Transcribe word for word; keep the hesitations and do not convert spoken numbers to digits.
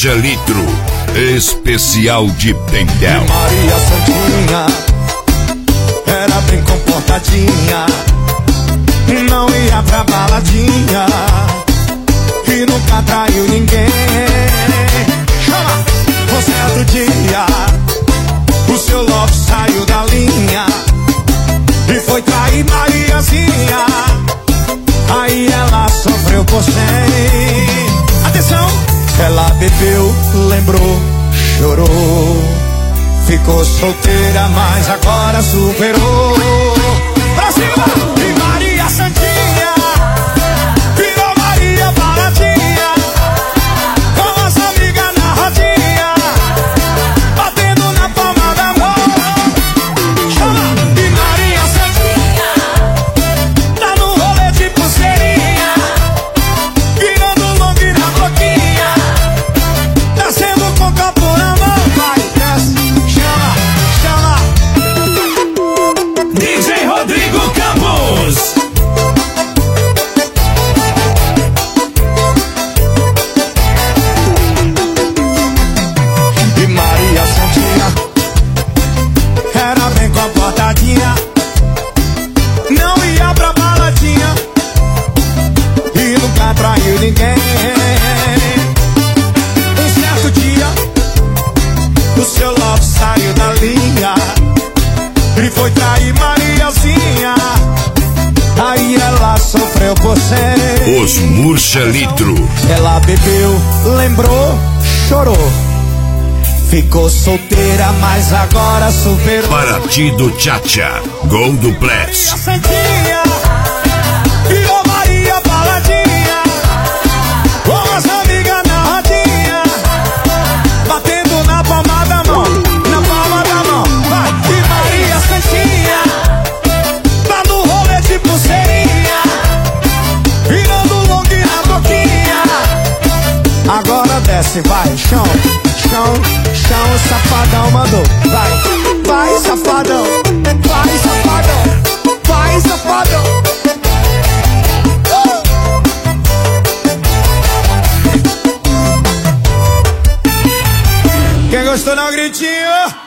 Murcha Litro, especial de Pendel. Maria Santinha era bem comportadinha, não ia pra baladinha e nunca traiu ninguém. Chama! Um certo dia o seu love saiu da linha e foi trair Mariazinha. Aí ela sofreu por cem. Atenção! Ela bebeu, lembrou, chorou, ficou solteira, mas agora superou. Pra cima! E Maria Santinha virou Maria Baladinha, com as amigas na rodinha, batendo na palma da mão. Chama! E Maria Santinha tá no rolê de pulseirinha, virando long na boquinha, descendo com copo na mão. Vai, desce, chama, chama. D J Rodrigo Campos. E Maria Santinha era bem comportadinha, não ia pra baladinha e nunca traiu ninguém. Um certo dia o seu love saiu da linha e foi trair Mariazinha. Aí ela sofreu por cem. Os Murcha Litro. Ela bebeu, lembrou, chorou, ficou solteira, mas agora superou. Partido Tchatcha, Gol do Bless. Santinha virou Maria Baladinha, com as amigas na rodinha, batendo na palma da mão, na palma da mão. Vai! E Maria Santinha tá no rolê de pulseirinha, virando long na boquinha. Agora desce, vai, chão, chão, chão, safadão mandou. Vai, vai, safadão, vai, safadão, vai, safadão. Uh! Quem gostou, dá um gritinho.